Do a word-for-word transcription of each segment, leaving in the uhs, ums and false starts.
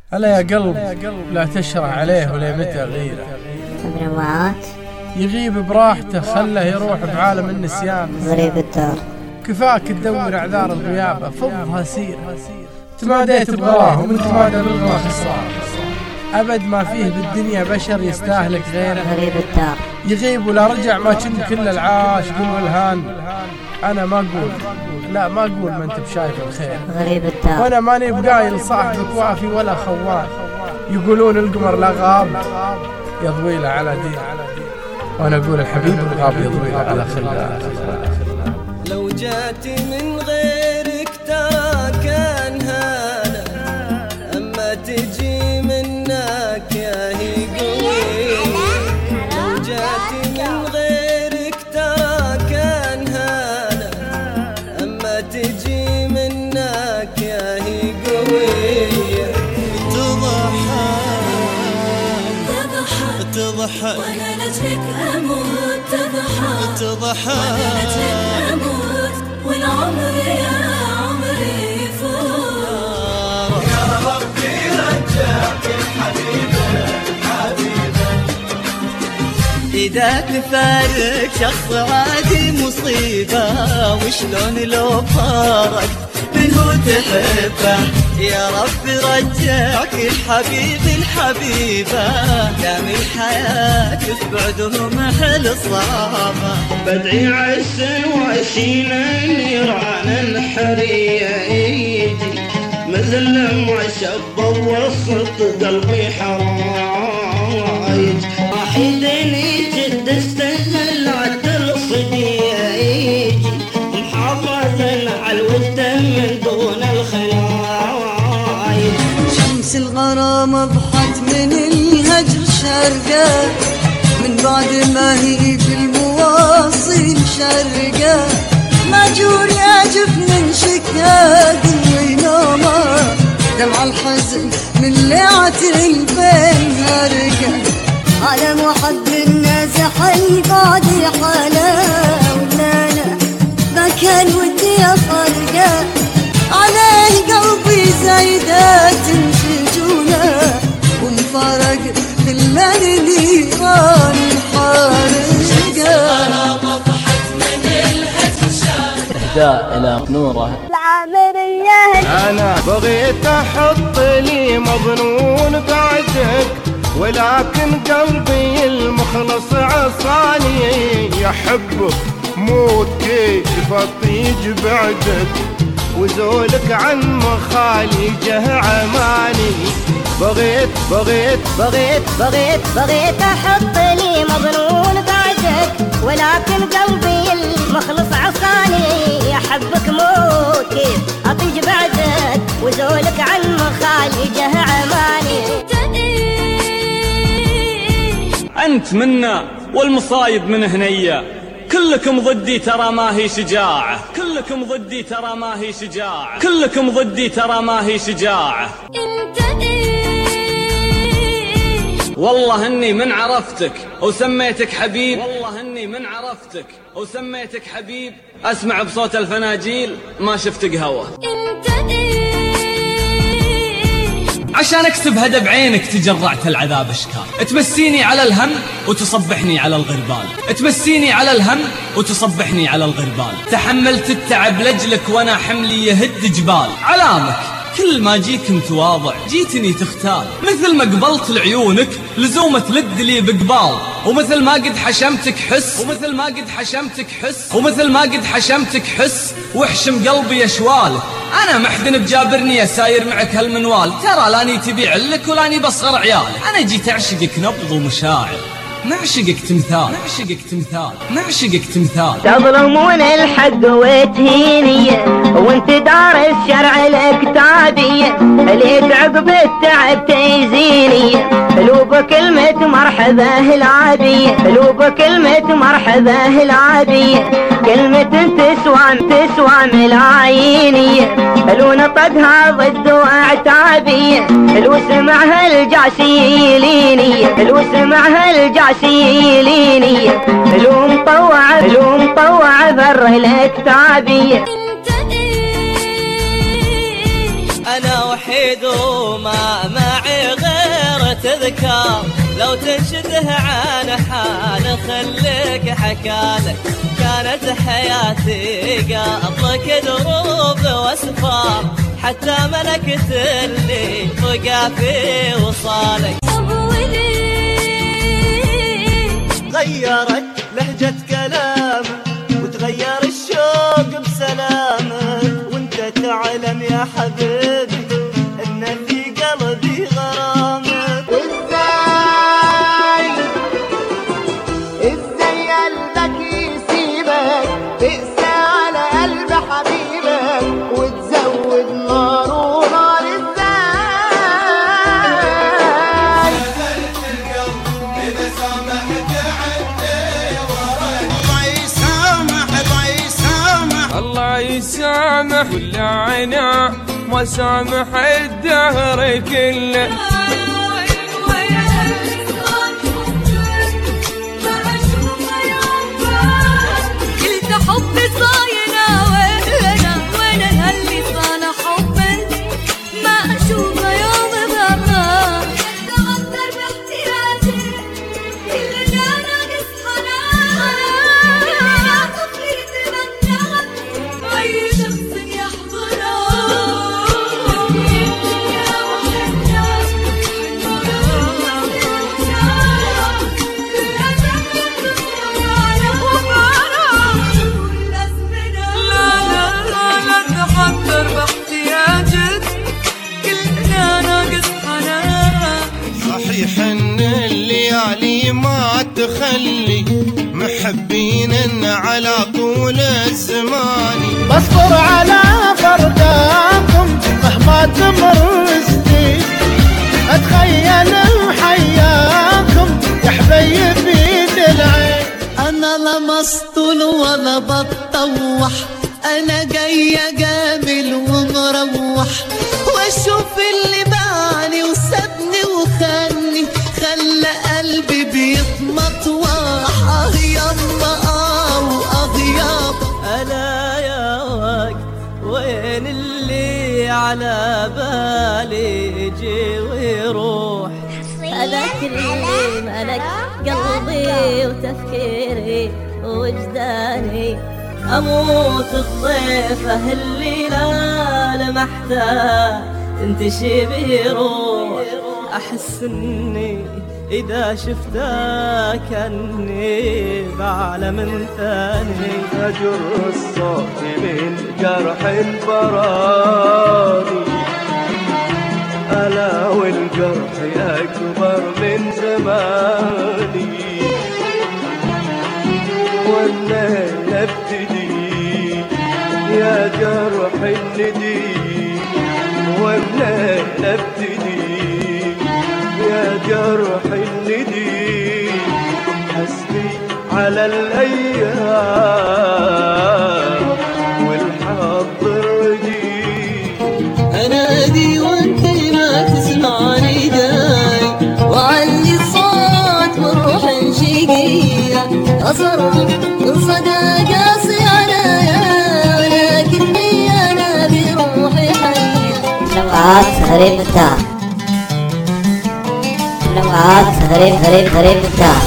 ألا يا قلب لا تشرح عليه ولا متى غيره تبرمات يغيب براحته خله يروح بعالم النسيان غريب الدار. كفاك تدور أعذار الغيابة فضها سيرة تماديت بغراه ومن تمادى بالغراه خسران أبد ما فيه بالدنيا بشر يستاهلك غيره غريب الدار. يغيب ولا رجع ما كنت كل العاشق والهان. أنا ما أقول لا ما أقول ما أنت بشايف الخير غريب الدار. وأنا ماني بقايل صاحبك وافي ولا خوان. يقولون القمر لا غاب يضوي له على دين وأنا أقول الحبيب الغاب يضوي له على خلة. لو جاتي من غيرك ترى كان هذا أما تجي منك يا هي قوي. لو جاتي من غيرك ترى كان هذا أما تجي منك يا هي قوي. تضحك تضحك وانا لجلك اموت. تضحك تضحك وانا لجلك اموت والعمر يا عمري يفوت. يا ربي رجعك الحبيبه الحبيبه. اذا تفارق شخص عادي مصيبه وشلون لو فارقت منه تحبه. يا رب رجعك الحبيب الحبيبة دام الحياة تبعده محل الصعبة. بدعي عسى واشيل نيران الحرية يجي مثل ما شب وسط قلبي حرايج. واحد يجد استهل عدل صدية يجي محافظا على الود من دون الخلايج. شمس الغرام اضحت من الهجر شرقة من بعد ما هي بالمواصل شرقة. ماجور يا جفن شكاد وينامه دمع الحزن من ليعة البين هرقة. على محب النازح البعد حاله ولا لا ما كان ودي افرقه. عليه قلبي زايدات شجونه ومفارق خلاني نيران الحارقه. إهداء إلى نوره العامرية. أنا بغيت أحط لي مظنون بعدك ولكن قلبي المخلص عصاني. يحبك موت كيف أطيج بعدك وزولك عن مخاليجه عماني. بغيت بغيت بغيت بغيت بغيت أحط لي مظنون بعدك ولكن قلبي المخلص عصاني. يحبك موت كيف أطيج بعدك وزولك عن مخاليجه عماني. أنت منا والمصايب من هنية كلكم ضدي ترى ما هي شجاعة. كلكم ضدي ترى ما هي شجاعة. كلكم ضدي ترى ما هي شجاعة. انت والله اني من عرفتك وسميتك حبيب. والله اني من عرفتك وسميتك حبيب اسمع بصوت الفناجيل ما شفت قهوة. انت عشان اكتب هدى بعينك تجرعت العذاب اشكال. تمسيني على الهم وتصبحني على الغربال. تمسيني على الهم وتصبحني على الغربال. تحملت التعب لجلك وانا حملي يهد جبال. علامك كل ما جيك متواضع جيتني تختال. مثل ما قبلت لعيونك لزومة لد لي بقبال. ومثل ما قد حشمتك حس ومثل ما قد حشمتك حس ومثل ما قد حشمتك حس واحشم قلبي اشوالك. انا محدن بجابرني يا ساير معك هالمنوال. ترى لاني تبيع لك ولاني بصغر عيالك. انا جيت اعشقك نبض ومشاعر نعشقك تمثال. نعشقك تمثال نعشقك تمثال. تظلمون الحق وتهيني وانت دار الشرع الكتابي. اللي تعقب التعب تيزيني لو بكلمة مرحبا العادي. لو بكلمة مرحبا العادي. كلمة تسوى تسوى ملاييني لو نطقها ضد اعتابي. لو سمعها الجاسيليني لو سمعها الجاسيليني لو مطوع لو مطوع بر الكتابي. أنا وحيد وما معي تذكار لو تنشده عن حاله خليك حكالك. كانت حياتي قبلك دروب واسفار حتى ملكت اللي بقى في وصالك. غيرت لهجة كلامك وتغير الشوق بسلامك، وانت تعلم يا حبيبي ان في قلبي غرامك. ازاي ازاي قلبك يسيبك تقسى على قلب حبيبك وتزود نار ونار. ازاي قتلت القلب اذا سامحت عدي وراك. الله يسامح الله يسامح الله يسامح واللعنة ما سامح الدهر كله. قلت حبي صاينا وينا وين هاللي صان حبا ما اشوفه يوم برا. تغدر باحتياجي كلنا ناقص حنان طفلي تمنى اي شخص يحضره. صحيح ان الليالي ما تخلي محبين على طول الزمان. بصبر على فرداكم مهما تمر سنين اتخيل حياكم يا حبيبي العين. انا لمست ولا بتطوح انا جاي اجامل ومروح واشوف اللي باعني وسابني وخاني خلى قلبي بيتمطوح. اه يما اه واه يابا الا يا وقت وين اللي على بالي يجي ويروح. أذكرني ملك قلبي وتفكيري ووجداني أموت الضيفة اللي لا لمحتها تنتشي بروح. أحس إني إذا شفتها كأني بعالم ثاني. أجر الصوت من جرح البراني ألا والجرح أكبر من زماني. والليل ابتدي يا جرح الندي والليل ابتدي يا جرح الندي. حسبي على الأيام والحظ الردي. انادي وانت ما تسمعني داي وعلي الصوت والروح شقية اصر من صدى قاسي عليا لكني انا بروحي حية. نوعات غريب الدار نوعات غريب غريب غريب الدار.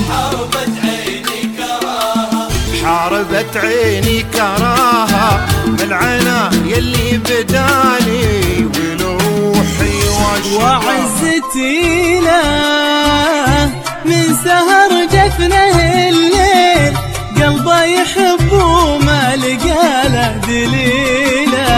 حاربت عيني كراها العنا يلي بدالي ولوحي وعزتي له من سهر جفنه الليل قلبه يحب وما لقى له دليله.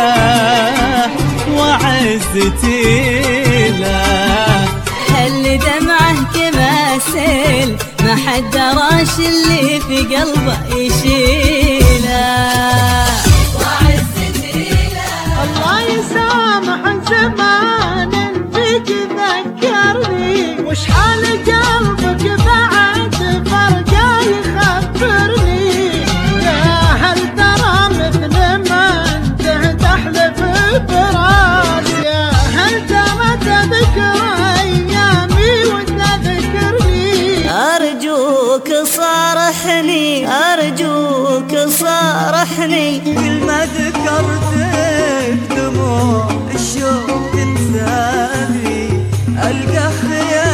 وعزتي له خلي دمعه كما سيل ما حد دراش اللي في قلبه يشيله. وعزتي له الله يسامح زمان فيك ذكرني وش حال قلبك بعد فرقه يخبرني. يا هل ترى مثل ما انت تحلف براس. يا هل ترى تذكر ايامي وتذكرني. أرجوك صارحني أرجوك صارحني كل ما ذكرتك دموع الشوق تنساني. ألقى خيال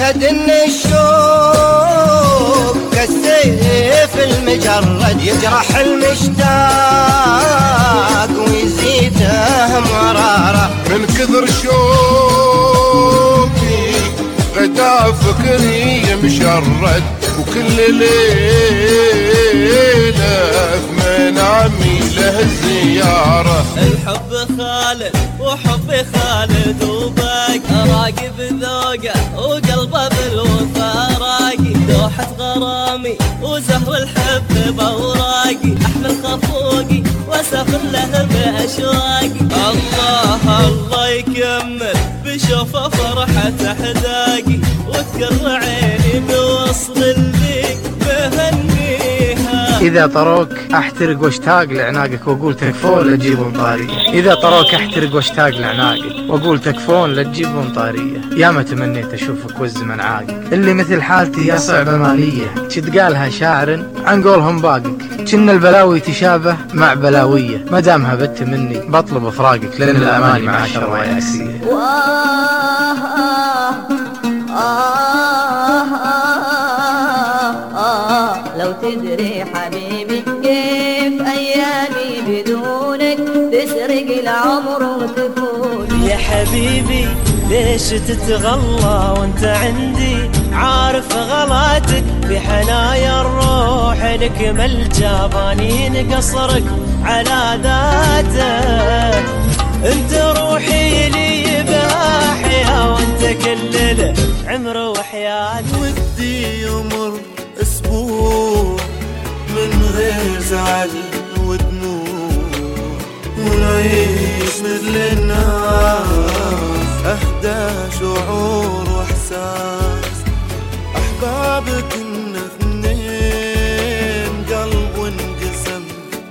اشهد ان الشوق كالسيف المجرد يجرح المشتاق ويزيده مراره. من كثر شوقي غدا فكري مشرد وكل ليلة في منامي له الزيارة. الحب خالد وحبي خالد وباقي راقب ذوقه وقلبه بالوفا راقي دوحة غرامي وزهر الحب بوراقي احمل خفوقي واسافر له باشواقي. الله الله يكمل بشوفه فرحة احداقي وتكر عيني بوصل البيك بهنيها. إذا طروك أحترق واشتاق لعناقك وأقول تكفون لا تجيبون طارية. إذا طروك أحترق واشتاق لعناقك وأقول تكفون لا تجيبون طارية. يا ما تمنيت أشوفك والزمن عاقك اللي مثل حالتي يا صعبة مالية. شد قالها شاعر عن قولهم باقك كن البلاوي تشابه مع بلاوية. ما دامها بت مني بطلب إفراقك لأن الأماني مع الشرواية عكسية. لو تدري حبيبي كيف أيامي بدونك تسرق العمر وتفوت. يا حبيبي ليش تتغلى وانت عندي عارف غلاتك بحنايا الروح لك ملجا بانين قصرك على ذاتك. انت روحي لي باحيا وانت كل العمر وحياتي. ودي يمر اسبوع من غير زعل ودموع ونعيش مثل الناس اهدى شعور واحساس. احبابك كنا اثنين قلب وانقسم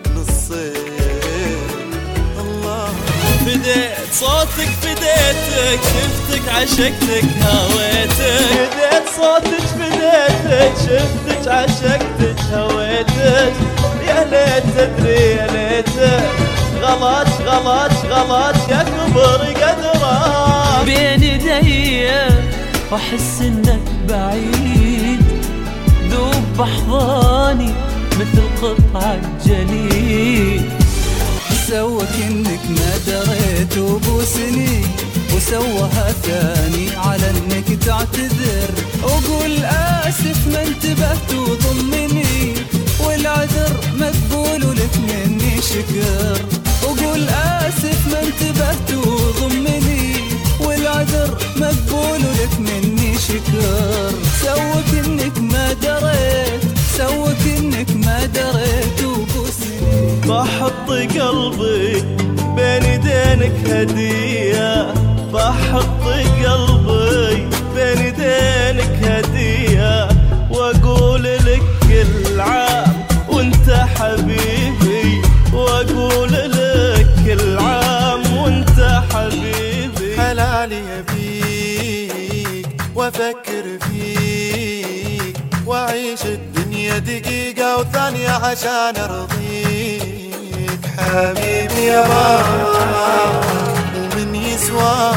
نصين. الله فديت صوتك فديتك شفتك عشقتك هويتك. فديت صوتك فديتك شفتك عشقتك هويتك. يا ليت تدري يا ليتك غلط غلط غلط يكبر قدره بين يدي واحس انك بعيد. ذوب بحضاني مثل قطعة جليد. سوى كأنك ما دريت وبوسني وسوها ثاني على انك تعتذر. وقول اسف ما انتبهت وضمني والعذر مقبول ولك مني شكر. وقول اسف ما انتبهت وضمني والعذر مقبول ولك مني شكر. سوك انك ما دريت سوك انك ما دريت وبوسني. بحط قلبي بين يدينك هدية. بحط قلبي بين يدينك هدية واقول لك كل عام وانت حبيبي. واقول لك كل عام وانت حبيبي. حلالي ابيك وافكر فيك واعيش الدنيا دقيقة وثانية عشان ارضيك. حبيبي يا رب ومن يسوى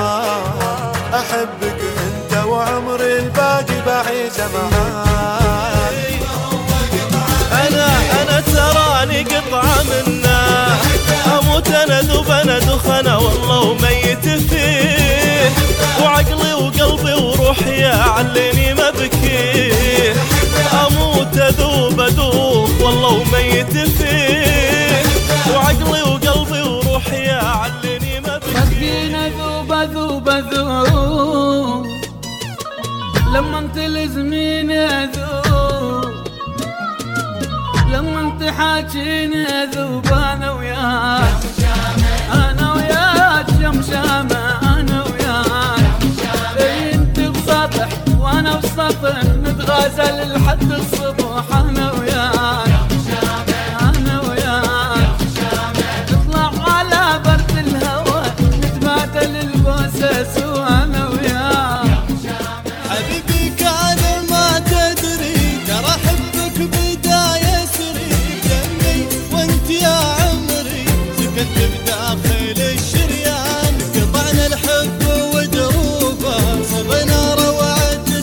احبك انت وعمري الباقي بعيشه معاك. انا انا تراني قطعة منا اموت انا ذوب انا دخنة والله وميت فيه. وعقلي وقلبي وروحي عليني ما بكيه. اموت اذوب اذوب والله وميت فيه. وعقلي وقلبي وروحي عليني ما بكيه. مسكين اذوب اذوب اذوب لما انت لازميني اذوب. لما انت حاجيني اذوب انا وياك انا وياك شمشامة انا وياك. انت بسطح وانا بسطح نتغازل لحد الصبح انا وياك انا وياك. نطلع على برد الهوى نتبادل البوسس وانا وياك. حبيبي كان ما تدري ترى حبك بداية سري دمي وانت يا عمري سكت بداخل الشريان. قطعنا الحب ودروبه صرنا روعة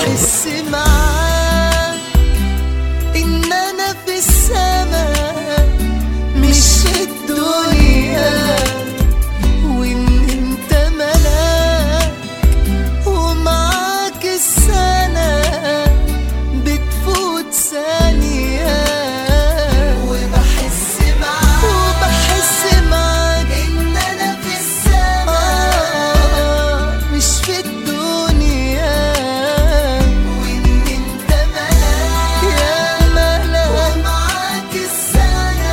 وبحس معاك إن أنا في السماء مش في الدنيا، وإن أنت ملاك ومعاك السنة بتفوت ثانية. وبحس معاك وبحس معاك إن أنا في السماء مش في الدنيا، وإن أنت ملاك يا ملاك ومعاك السنة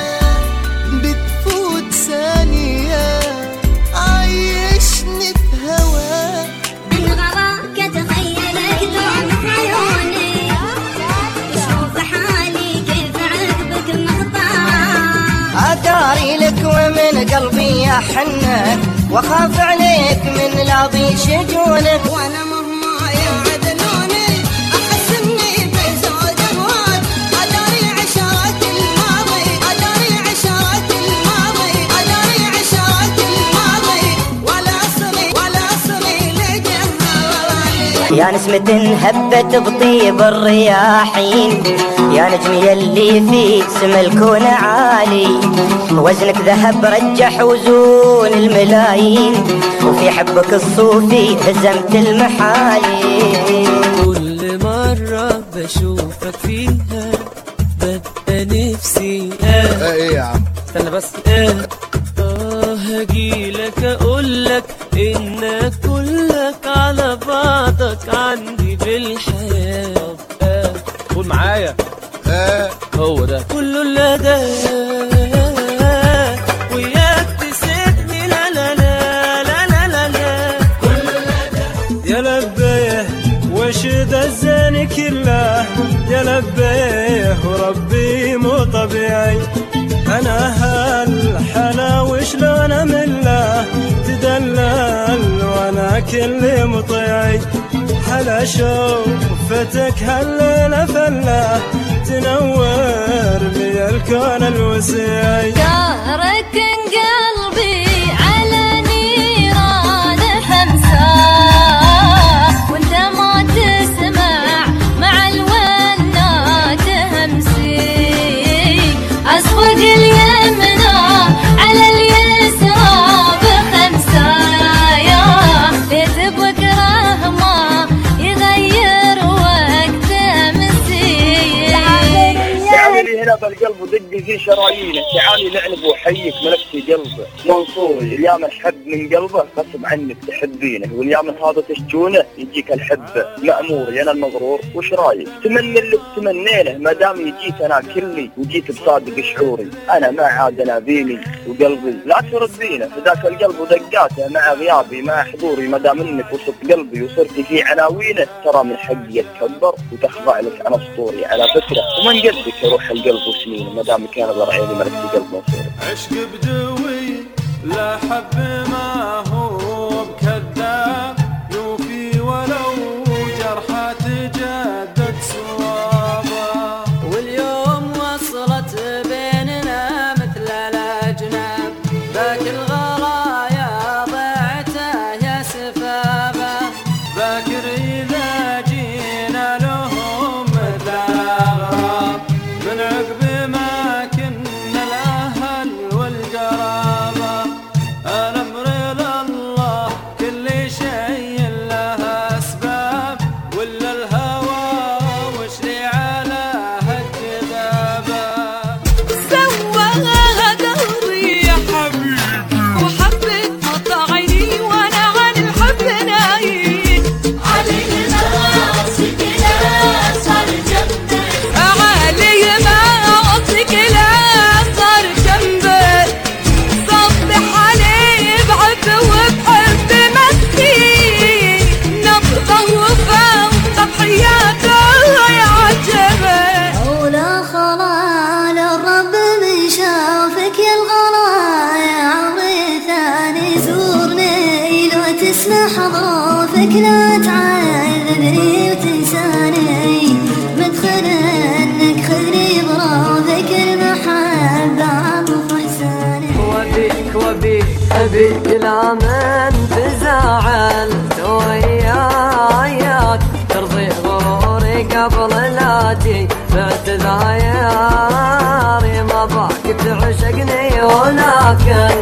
بتفوت ثانية. عيشني في هواك بالغراك أتخيلك تعب عيوني، شوف حالي كيف عقبك محطاط. أداري لك ومن قلبي أحنك، وأخاف عليك من لاضي شجونك. وأنا مهما يعدلوني أحس إني بزود أهواك. أداري عشرات الماضي أداري عشرات الماضي أداري عشرات الماضي، ولا أصلي ولا أصلي لجهالي. يا نسمة هبت بطيب الرياحين، يا نجم يلي في سما الكون عالي. وزنك ذهب رجح وزون الملايين، وفي حبك الصوفي هزمت المحالي. كل مرة بشوفك فيها ببقى نفسي اه ايه يا عم استنى بس اه اه هجيلك اقولك انك كلك على بعضك عندي بالحياة. اه قول معايا اه هو ده كله اللي ده وياك تسيبني لا لا لا لا لا لا لا كله ده يا لبيه وشد الزين كله يا لبيه وربي مو طبيعي. انا هالحلا وشلون امله تدلل وانا كل مطيعي. حلا شوفتك هالليله فله تنور بي الكون الوسيع. دارك قلبي على نيران خمسة، وانت ما تسمع مع الونات همسي. اصفق اليمنى على اليسرى بخمسة، يا بيت بكره ما يغير وقت مسي. تعالي هنا بالقلب ودقي في شرايينه، تعالي لعلب وحيك ملكتي قلبه. منصوري اليوم الحب من قلبه غصب عنك تحبينه، واليوم هذا تشجونه يجيك الحب مأموري. انا المغرور وش رايك؟ تمني اللي تمنينه ما دام يجيك انا كلي وجيت بصادق شعوري. انا ما عاد انابيني وقلبي لا تردينه، فذاك القلب ودقاته مع غيابي مع حضوري. ما دام انك وصلت قلبي وصرت في عناوينه، ترى من حقي اتكبر وتخضع لك انا اسطوري. على فكره ومن قلبك يروح القلب وسنينه، ما دام كان غير عيني ملكتي قلب منصوري. عشق بدوي لا حب ما هو بكذاب، يوفي ولو جرحه تجدد صوابه. واليوم وصلت بيننا مثل الاجناب، ذاك الغرايا ضيعته يا سفابه. باكر اذا جينا لهم مثل الاغراب، من عقب ما كنا الاهل والقرابه. الامر لله كل شيء له اسباب، ولا الهوى وش لي على هالكذابه. سواها قلبي يا حبيبي وحبك قطع عيني وانا عن الحب نايم. علي ما عطيك لا صار جنبي، علي ما عطيك لا صار جنبي. صبح علي بعب وبحب مسكين، نبضه وفا وتضحياته يعجبه. ولا خلال الرب من شافك يا الغلا يا عمري ثاني زورني. لو تسمح ظروفك لا تعذبني وتنساني، مدخل انك خذني بروفك المحبة عطف احساني. وبيك وبيك ابيك لا من تزعل وياك ترضي حياتي باعتذاري ما باك تعشقني ولكن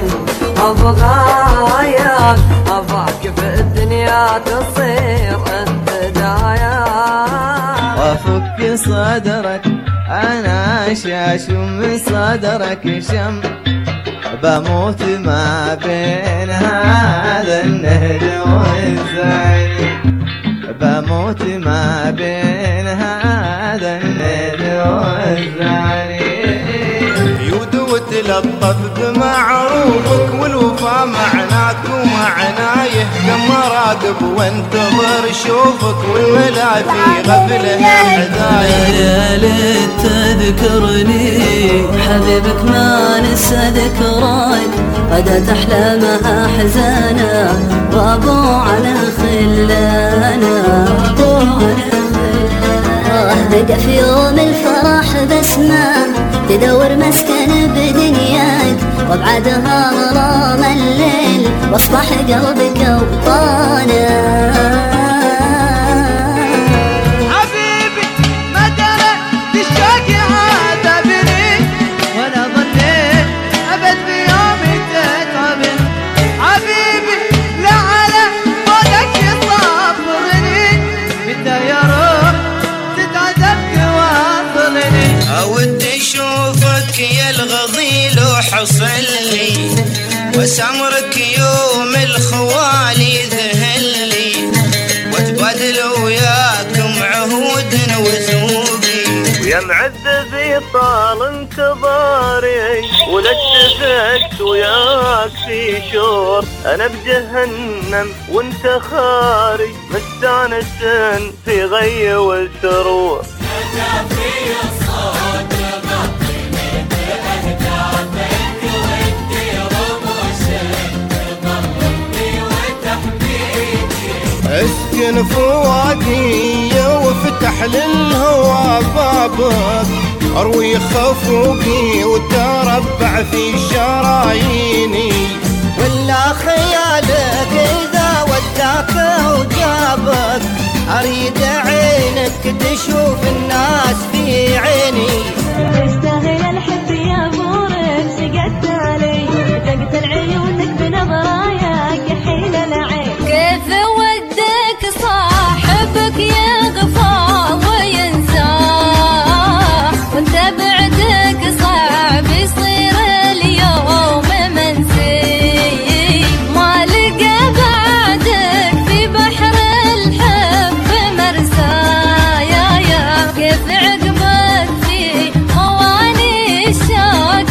أبغاك أبغاك في الدنيا تصير البداية وافك صدرك انا شاش من صدرك شم بموت ما بين هذا النهر والثاني بموت ما بين هذا النهر والثاني يودو تلطف بمعروفك والوفا معناك ومعنايه كم راقب وانتظر شوفك والملا في غفله حدايه يا ليت تذكرني حبيبك ما نسى ذكراك غدت أحلامها حزانا وابو على خلانا بقى في يوم الفرح بسمة تدور مسكن بدنياك وبعدها ظلام الليل واصبح قلبك وطانا حبيبي ما درى الشوق عذبني ولا ظنيت ابد بيومي تتعبني حبيبي لا على فوقك يصبرني متى يا روح تتعذب واصلني اودي اشوفك يا الغضيل وحصلي وسمرك يوم الخوالي ذهلي وتبادل وياكم عهودنا وزوقي ويا معذبي طال انتظاري ولا اتفقت وياك في شور انا بجهنم وانت خارج مستانس في غي والسرور اسكن فؤادي وافتح للهوى بابك اروي خفوقي وتربع في شراييني ولا خيالك اذا وداك وجابك اريد عينك تشوف الناس في عيني تستاهل الحب يا بورك سقطت علي تقتل عيونك بنظراياك حين العين كيف ودك صاحبك يغفى وينساه وانت بعدك صعب يصير اليوم منسي ما لقى بعدك في بحر الحب مرسايا يا كيف عقبك في مواني الشوق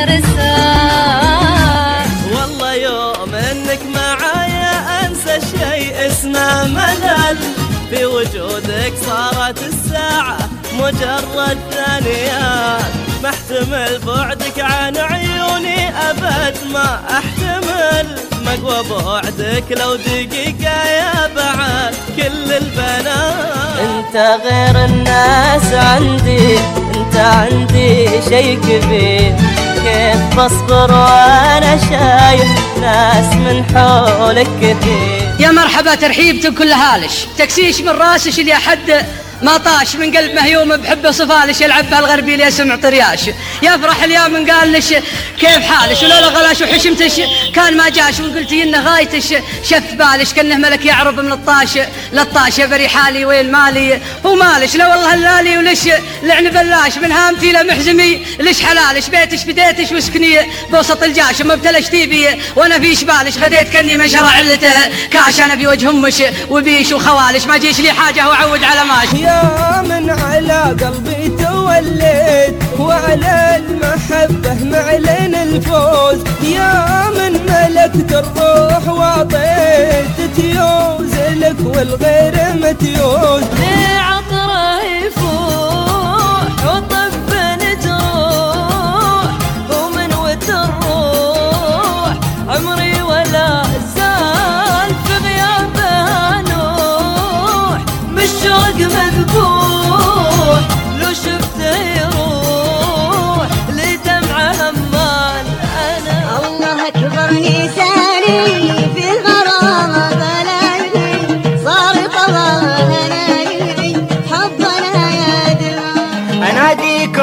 يرساه والله يوم انك معايا انسى شيء اسمه ملل في وجودك صارت الساعة مجرد ثانيات ما احتمل بعدك عن عيوني ابد ما احتمل مقوى بعدك لو دقيقة يا بعد كل البنات انت غير الناس عندي انت عندي شي كبير كيف بصبر وانا شايف ناس من حولك كثير يا مرحبا ترحيبتم كل هالش تكسيش من راسش اللي حد ما طاش من قلب مهيوم بحبه صفالش يلعبها الغربي اللي يسمع طرياش يفرح اليوم من قال لش كيف حالش ولولا غلاش وحشمتش كان ما جاش وان قلتي انه غايتش شف بالش كانه ملك يعرب من الطاش للطاش يا بري حالي وين مالي هو مالش لا والله هلالي ولش لعن بلاش من هامتي لمحزمي لش حلالش بيتش بديتش وسكني بوسط الجاش ما ابتلش تيبي وانا في شبالش غديت كني من شرع علته كاش انا في وجه امش وبيش وخوالش ما جيش لي حاجه واعود على ماش يا من على قلبي توليت وعلى المحبة معلن الفوز يا من ملكت الروح وعطيت تيوز لك والغير متيوز ليه عطره يفوح وطب نجروح ومن ود الروح عمري ولا زال في غيابه نوح بالشوق مذبوح لو شفته يروح لدمعه همان انا الله اكبر نساني في الغرام بلاقي صار طبعا هناي حبنا يا دماغ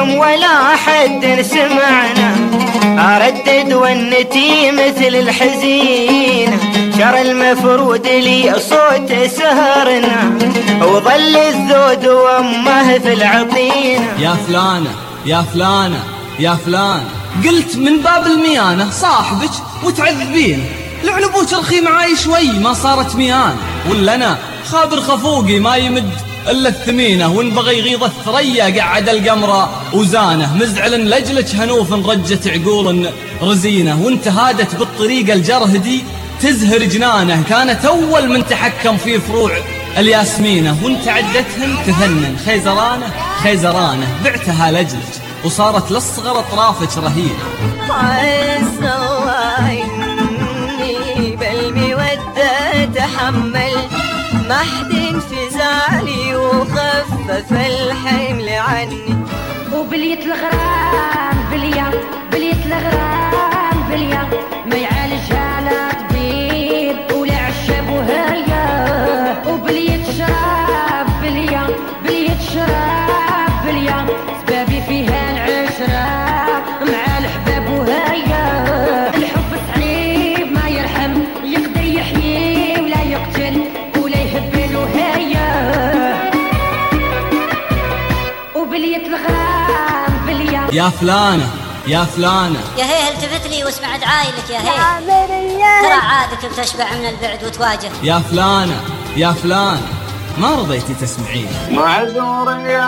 يوم ولا حد سمعنا، أردد ونتي مثل الحزينة، شر المفروض لي صوت سهرنا، وظل الذود وامه في العطينة. يا فلانة يا فلانة يا فلان، قلت من باب الميانة صاحبك وتعذبين، لعلبوك رخي معاي شوي ما صارت ميانة، ولا أنا خابر خفوقي ما يمد إلا الثمينة، وإن بغى يغيظ الثريا قعد القمرة وزانه، مزعل لجلك هنوف رجت عقول رزينة، وانت هادت بالطريقة الجرهدي تزهر جنانه، كانت أول من تحكم في فروع الياسمينة، وانت عدتهن تفنن خيزرانه خيزرانه، بعتها لجلك وصارت للصغر اطرافك رهينه. طعس الله اني بالمودة تحمل، ما حد في زعلي وخفف الحمل عني، وبليت الغرام بليا بليت الغرام بليا، ما يعالجها لا طبيب ولا عشاب وهيا، وبليت شراب بليا بليت شراب بليا، سبابي فيها العشرة مع الحباب وهيا، الحب صعيب ما يرحم، يقدر يحيي ولا يقتل ولا يهبل وهيا، وبليت الغرام بليا. يا فلانة يا فلانة يا هي التفت لي واسمع دعاي لك يا هي، ترى عادك بتشبع من البعد وتواجه. يا فلانة يا فلانة، ما رضيتي تسمعين. معذور يا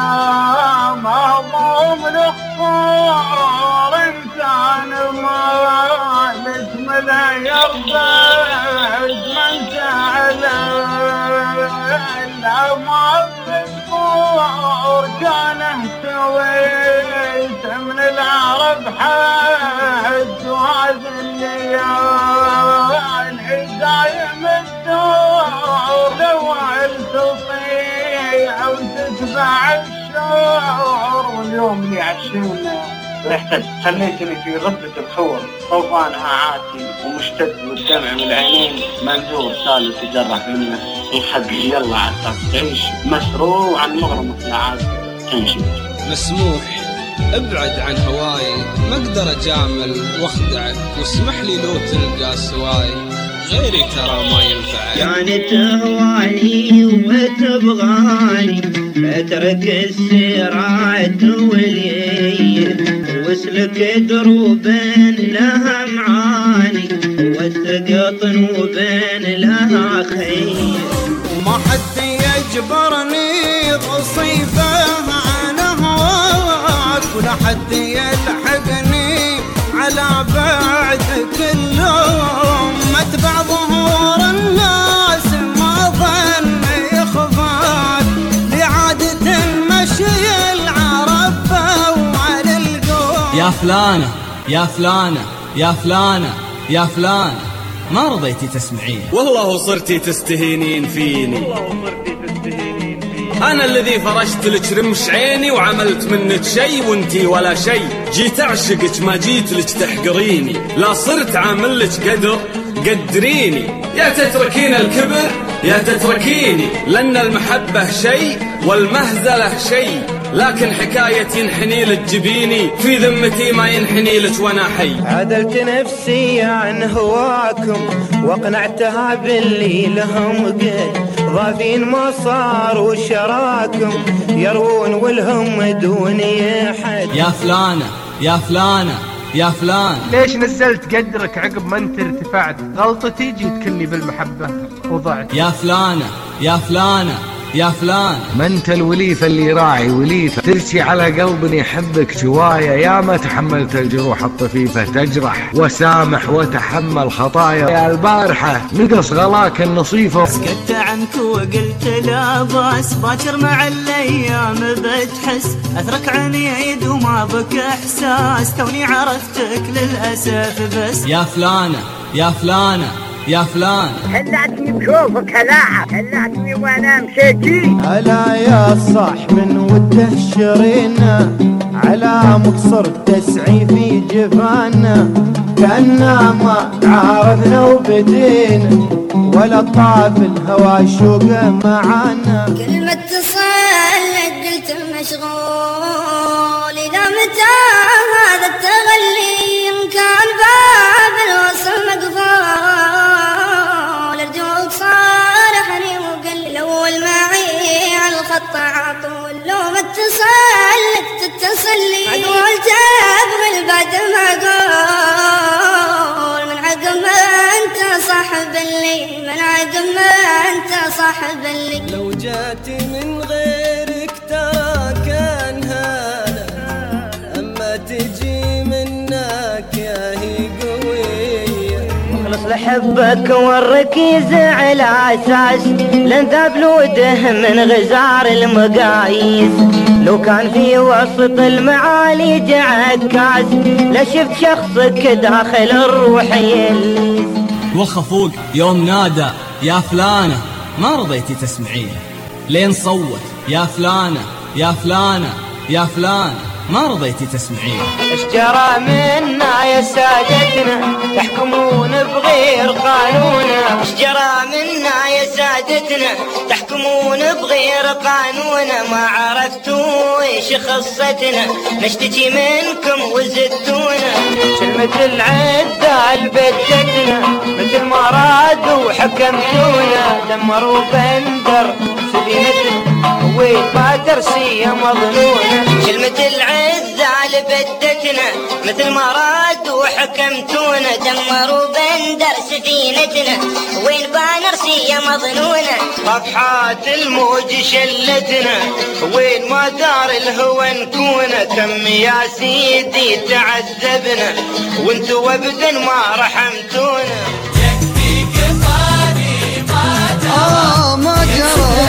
مهضوم الاخبار، انسان ما نجم لا يرضى من تعالى، الا ما الصبور كان سويت من العرب حد، وهذا الليالي الهداية مدور، لو تطيع وتتبع الشعور، واليوم لي عشونا رحت خليتني في غبة الحور، طوفانها عاتي ومشتد والدمع من العينين منزور، سالو تجرح منه الخد، يلا عساك تعيش مسروع عن مغرمة العاد تنشد. مسموح ابعد عن هواي، ما اقدر اجامل واخدعك، واسمح لي لو تلقى سواي، غيري ترى ما ينفعك. يعني تهواني وتبغاني، اترك السيرات ولي، واسلك دروب لها معاني، وثق طنوب لها خير، وما حد يجبرني تصيبه عن هواك، ولا حد يلحقني على بعدك اللوم، متبع ظهور الناس ما ظن يخفاك، لعادة مشي العرب وعلى القوم. يا فلانة يا فلانة يا فلانة يا فلانة، ما رضيتي تسمعين. والله صرتي تستهينين فيني، أنا الذي فرشت لك رمش عيني وعملت منك شي وانتي ولا شي، جيت أعشقك ما جيت لك تحقريني، لا صرت عامل لك قدر قدريني، يا تتركين الكبر يا تتركيني، لأن المحبة شي والمهزلة شي، لكن حكاية ينحني لك جبيني، في ذمتي ما ينحني لك وانا حي. عدلت نفسي عن هواكم واقنعتها باللي لهم قد، ضافين ما صار وشراكم يروون والهم دوني حد. يا فلانة يا فلانة يا فلان، ليش نزلت قدرك عقب ما انت ارتفعت؟ غلطتي جيت كلي بالمحبة وضعت. يا فلانة يا فلانة يا فلان، ما انت الوليفة اللي راعي وليفة، ترسي على قلب يحبك جوايا، يا ما تحملت الجروح الطفيفة تجرح، وسامح وتحمل خطايا، يا البارحة نقص غلاك النصيفة. سكت عنك وقلت لا باس، باكر مع الايام بتحس، اثرك عنيد وما بك احساس، توني عرفتك للاسف بس. يا فلانة يا فلانة يا فلان، هلعتني بشوفك هلاعة، هلعتني وانا مشيتي. هلا يا صاح من وده شرينا، على مقصر تسعي في جفانا، كأننا ما عارفنا وبدينا، ولا طاف الهوى شوقه معانا. كلمة تصل قلت مشغول، إذا متى هذا التغلي إن كان باب الوصل مقفول أرجوك صارحني وقل الأول معي على الخط عطول لو ما اتصل لك تتصل لي معقول تبغي بعد ما أقول من عقب ما أنت صاحب اللي من عقب ما أنت صاحب اللي لو جاتي من غيرك ترى كان هذا أما تجي منك يا هي قوية مخلص لحبك والركيز على أساس لن ذاب لوده من غزار المقاييس لو كان في وسط المعالي عكاز لشفت شخصك داخل الروح يليس وخفوق يوم نادى يا فلانة ما رضيتي تسمعينه لين صوت يا فلانة يا فلانة يا فلانة ما رضيتي تسمعينه اشجرى منا يا سادتنا تحكمون بغير قانونا اشجرى منا يا سادتنا تحكمون بغير قانونا ما عرفتوا ايش خصتنا نشتكي منكم وزدتونا كلمة العدة بدتنا مثل ما رادوا حكمتونا دمروا بندر سفينتنا وين ما ترسية مظنونة كلمة العدة بدتنا مثل ما رادوا حكمتونا دمروا بندر سفينتنا وين بانرسية مظنونة صفحات الموج شلتنا وين ما دار الهوى نكونا تم يا سيدي تعذبنا وانتو ابدا ما رحمتونا يكفيك فاني ما آه ما جرى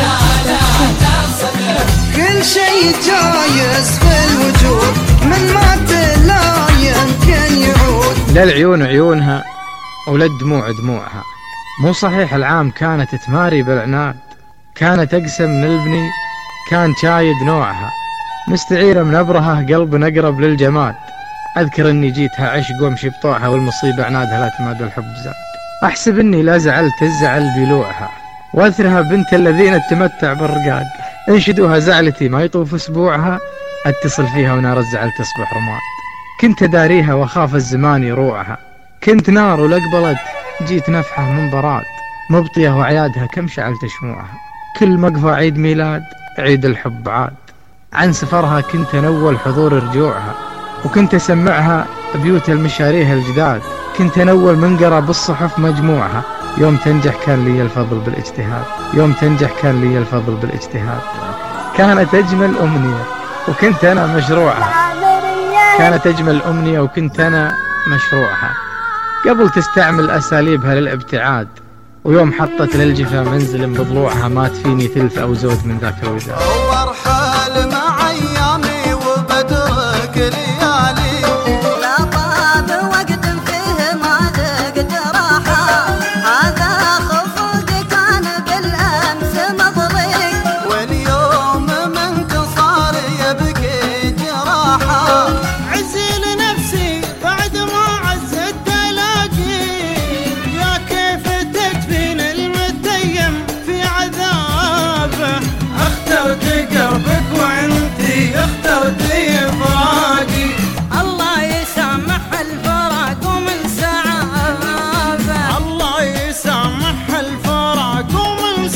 كل شيء جايز في الوجود من ما لا يمكن يعود. لا العيون عيونها ولا الدموع دموعها. مو صحيح العام كانت تماري بالعناد، كانت أقسم من البني كان شايد نوعها، مستعيرة من أبرهة قلب أقرب للجماد. أذكر أني جيتها عشق وامشي بطوعها والمصيبة عنادها لا تماد الحب زاد. أحسب أني لا زعلت الزعل بلوعها، وأثرها بنت الذين تمتع بالرقاد. انشدوها زعلتي ما يطوف أسبوعها، أتصل فيها ونار الزعل تصبح رماد. كنت أداريها وخاف الزمان يروعها، كنت نار ولقبلت جيت نفحة من براد. مبطية وعيادها كم شعلت شموعها، كل مقفى عيد ميلاد عيد الحب عاد. عن سفرها كنت أنول حضور رجوعها، وكنت أسمعها بيوت المشاريها الجداد. كنت أنول منقرة بالصحف مجموعها، يوم تنجح كان لي الفضل بالاجتهاد، يوم تنجح كان لي الفضل بالاجتهاد. كانت أجمل أمنية وكنت أنا مشروعها، كانت أجمل أمنية وكنت أنا مشروعها. قبل تستعمل أساليبها للابتعاد، ويوم حطت للجفا منزل بضلوعها، مات فيني ثلث أو زود من ذاك الوداد. وارحل مع أيامي وبدرك ليالي، لا طاب وقت فيه ما ذقت راحة، هذا خفوق كان بالأمس مضريك، واليوم من تصار يبكي جراحة. عزي لنفسي بعد ما عزت الاقي، يا كيف تدفين المتيم في عذابه. اخترت قربك وانتي اخترتي فراقي، الله يسامح الفراق ومن سعابه، الله يسامح الفراق ومن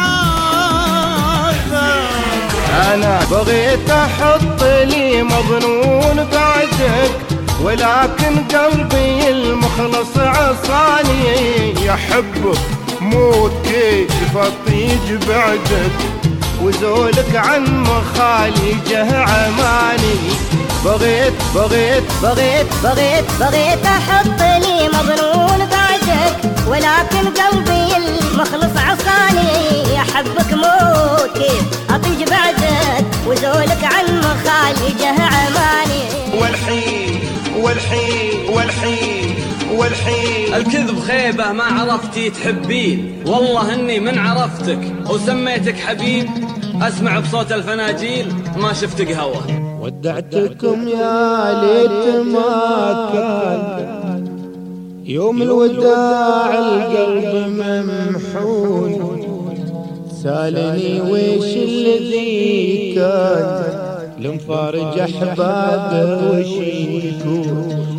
سعابه. أنا بغيت أحط لي مظنون بعدك، ولكن قلبي المخلص عصاني. يحبك موت كيف اطيج بعدك، وزولك عن مخالجه عماني. بغيت بغيت بغيت بغيت بغيت أحط لي مظنون بعدك، ولكن قلبي المخلص عصاني. أحبك موت كيف أطيج بعدك، وزولك عن مخالجه عماني. والحين والحين والحين والحين الكذب خيبة ما عرفتي تحبين، والله اني من عرفتك وسميتك حبيب، اسمع بصوت الفناجيل ما شفت قهوة. ودعتكم يا ليت ما كان يوم الوداع القلب ممحون، سالني ويش الذي كان لمفارج احبابه وش يكون